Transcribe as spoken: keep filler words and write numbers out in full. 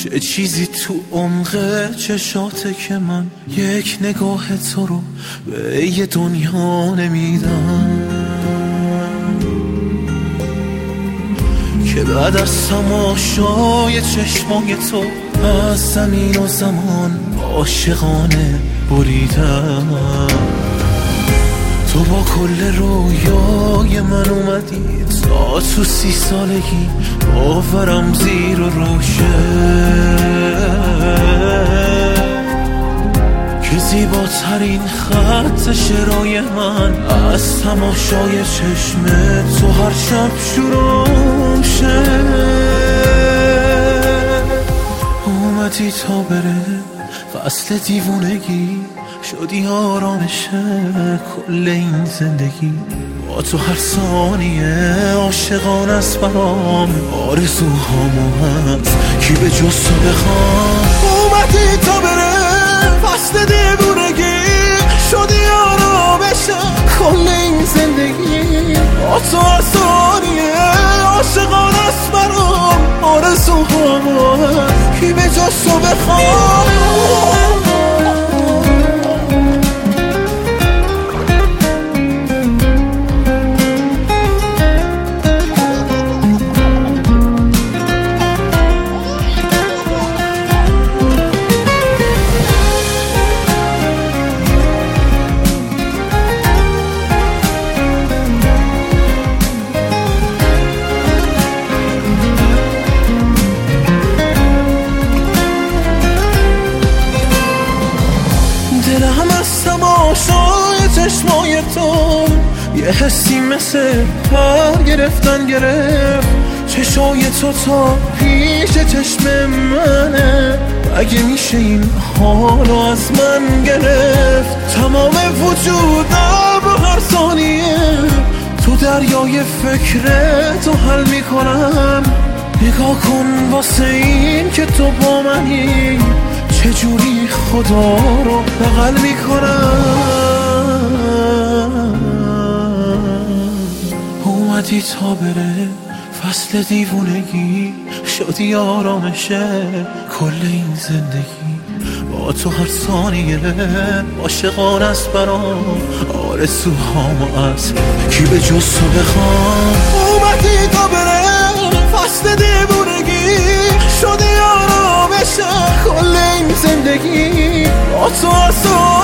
چه چیزی تو عمق چشاته که من یک نگاه تو رو به یه دنیا نمیدم، که بعد از تماشای چشمای تو از زمین و زمان عاشقانه بریدم. تو با کل رویای من اومدی تا تو سی سالگی باورم زیر و روشه، که زیباترین خط شعرهای من از تماشای چشم تو هر شب شروع شه. اومدی تا بره فصل دیوونگی، شدی آرامش کل این زندگی. با تو هر ثانیه عاشقان است برام، آرزوهامو هست کی به جز تو بخوام. اومدی تا بره فصل دیوونگی، شدی آرامش کل این زندگی. با تو هر ثانیه عاشقان است برام، آرزوهامو هست کی به جز تو بخوام. دلم از تماشای چشمای تو یه حسی مثل پر گرفتن گرفت. چشای تو تا پیش چشم منه، اگه میشه این حالو از من گرفت. تمام وجودم هر ثانیه تو دریای فکر تو حل میکنم. نگاه کن واسه این که تو با منی، چجوری خدا رو بغل میکنم. اومدی تا بره فصل دیوونگی، شدی آرامشه کل این زندگی. با تو هر ثانیه عاشقان است برام، آرزوهامو از کی به جز تو بخوام. اومدی تا بره فصل دیوونگی، شدی آرامشه کل این زندگی. با تو هر ثانیه